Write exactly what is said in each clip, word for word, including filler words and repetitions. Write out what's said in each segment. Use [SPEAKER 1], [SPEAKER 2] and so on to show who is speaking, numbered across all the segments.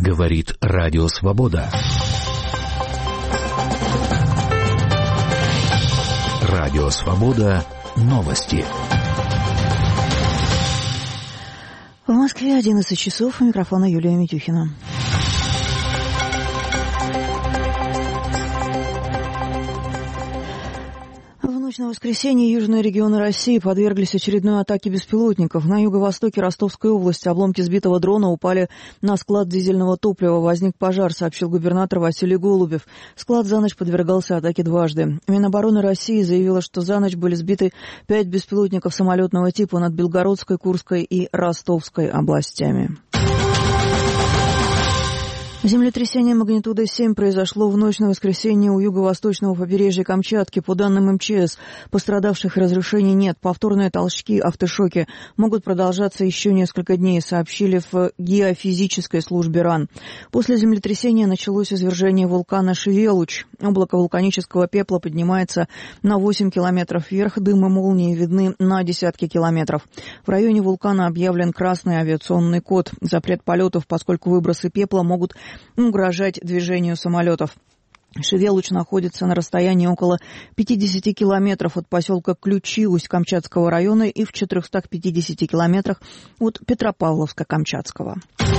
[SPEAKER 1] Говорит Радио Свобода. Радио Свобода. Новости.
[SPEAKER 2] В Москве одиннадцать часов. У микрофона Юлия Митюхина. На воскресенье южные регионы России подверглись очередной атаке беспилотников. На юго-востоке Ростовской области обломки сбитого дрона упали на склад дизельного топлива. Возник пожар, сообщил губернатор Василий Голубев. Склад за ночь подвергался атаке дважды. Минобороны России заявила, что за ночь были сбиты пять беспилотников самолетного типа над Белгородской, Курской и Ростовской областями. Землетрясение магнитудой семь произошло в ночь на воскресенье у юго-восточного побережья Камчатки. По данным эм че эс, пострадавших и разрушений нет. Повторные толчки, автошоки могут продолжаться еще несколько дней, сообщили в геофизической службе РАН. После землетрясения началось извержение вулкана Шевелуч. Облако вулканического пепла поднимается на восемь километров вверх, дым и молнии видны на десятки километров. В районе вулкана объявлен красный авиационный код. Запрет полетов, поскольку выбросы пепла могут угрожать движению самолетов. Шевелуч находится на расстоянии около пятидесяти километров от поселка Ключи Усть-Камчатского района и в четырехстах пятидесяти километрах от Петропавловска-Камчатского.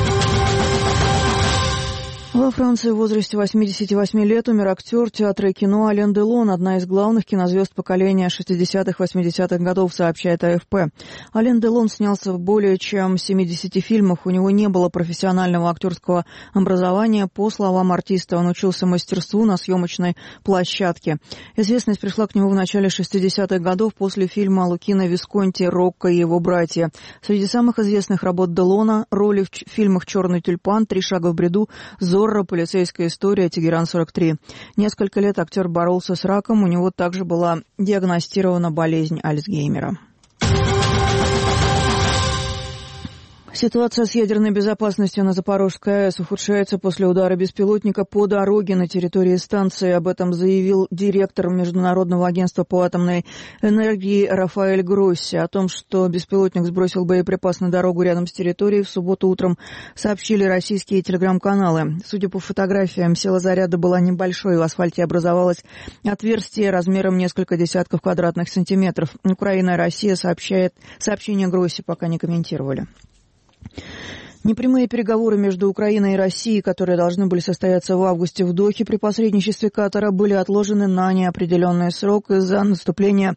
[SPEAKER 2] Во Франции в возрасте восьмидесяти восьми лет умер актер театра и кино Ален Делон, одна из главных кинозвезд поколения шестидесятых-восьмидесятых годов, сообщает а эф пэ. Ален Делон снялся в более чем семидесяти фильмах. У него не было профессионального актерского образования. По словам артиста, он учился мастерству на съемочной площадке. Известность пришла к нему в начале шестидесятых годов после фильма Лукино Висконти «Рокко и его братья». Среди самых известных работ Делона — роли в фильмах «Черный тюльпан», «Три шага в бреду», «Зорро», «Полицейская история», «Тегеран-сорок три». Несколько лет актер боролся с раком, у него также была диагностирована болезнь Альцгеймера. Ситуация с ядерной безопасностью на Запорожской АЭС ухудшается после удара беспилотника по дороге на территории станции. Об этом заявил директор Международного агентства по атомной энергии Рафаэль Гросси. О том, что беспилотник сбросил боеприпас на дорогу рядом с территорией, в субботу утром сообщили российские телеграм-каналы. Судя по фотографиям, сила заряда была небольшой. В асфальте образовалось отверстие размером несколько десятков квадратных сантиметров. Украина и Россия сообщает, сообщение Гросси пока не комментировали. Непрямые переговоры между Украиной и Россией, которые должны были состояться в августе в Дохе при посредничестве Катара, были отложены на неопределенный срок из-за наступления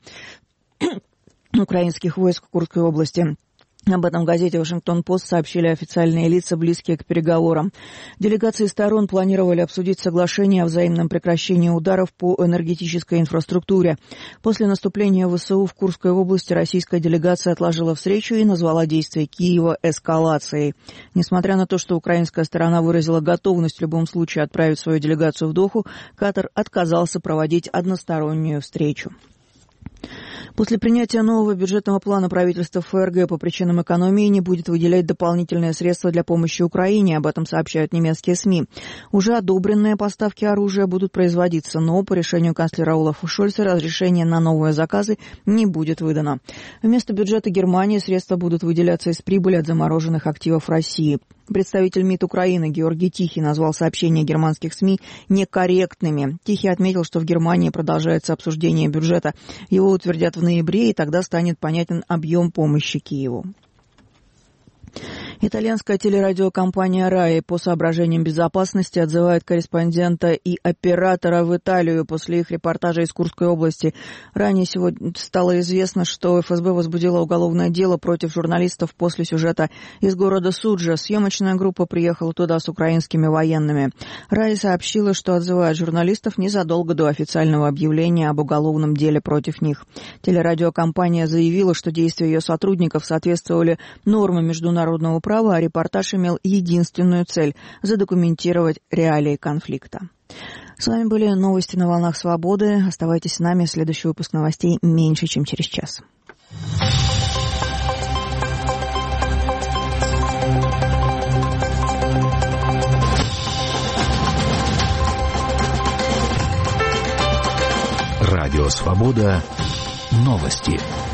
[SPEAKER 2] украинских войск в Курской области. Об этом в газете «Вашингтон-Пост» сообщили официальные лица, близкие к переговорам. Делегации сторон планировали обсудить соглашение о взаимном прекращении ударов по энергетической инфраструктуре. После наступления ВСУ в Курской области российская делегация отложила встречу и назвала действия Киева эскалацией. Несмотря на то, что украинская сторона выразила готовность в любом случае отправить свою делегацию в Доху, Катар отказался проводить одностороннюю встречу. После принятия нового бюджетного плана правительства ФРГ по причинам экономии не будет выделять дополнительные средства для помощи Украине. Об этом сообщают немецкие СМИ. Уже одобренные поставки оружия будут производиться, но по решению канцлера Олафа Шольца разрешение на новые заказы не будет выдано. Вместо бюджета Германии средства будут выделяться из прибыли от замороженных активов России. Представитель МИД Украины Георгий Тихий назвал сообщения германских СМИ некорректными. Тихий отметил, что в Германии продолжается обсуждение бюджета. Его утвердят в ноябре, и тогда станет понятен объем помощи Киеву. Итальянская телерадиокомпания «Рай» по соображениям безопасности отзывает корреспондента и оператора в Италию после их репортажа из Курской области. Ранее сегодня стало известно, что эф эс бэ возбудила уголовное дело против журналистов после сюжета из города Суджа. Съемочная группа приехала туда с украинскими военными. «Рай» сообщила, что отзывает журналистов незадолго до официального объявления об уголовном деле против них. Телерадиокомпания заявила, что действия ее сотрудников соответствовали нормам международного права, а репортаж имел единственную цель – задокументировать реалии конфликта. С вами были новости на волнах свободы. Оставайтесь с нами. Следующий выпуск новостей меньше, чем через час.
[SPEAKER 1] Радио «Свобода». Новости.